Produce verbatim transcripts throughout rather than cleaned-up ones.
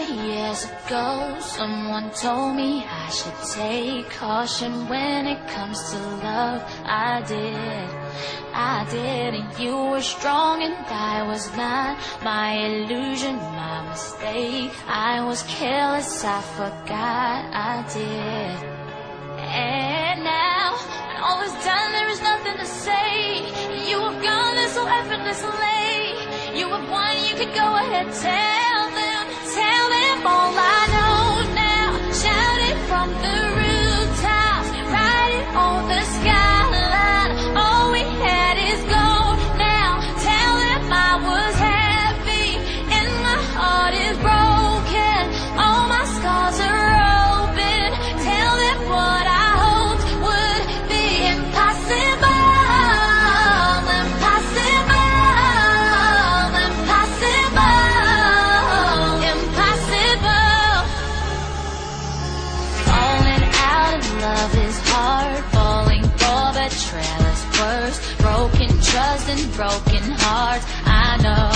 years ago, someone told me I should take caution when it comes to love. I did, I did, and you were strong and I was not. My illusion, my mistake. I was careless, I forgot I did. And now, when all is done, there is nothing to say. You have gone there so effortlessly. You have won, you could go ahead, tell them, tell them all I know now. Shout it from the rooftops, write it on the skyline. All we had is gold now. Tell them I was happy and my heart is broken. All my scars are open. Tell them what I hoped would be impossible. Love is hard, falling for betrayal is worse. Broken trust and broken hearts. I know,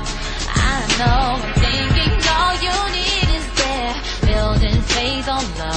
I know. Thinking all you need is there. Building faith on love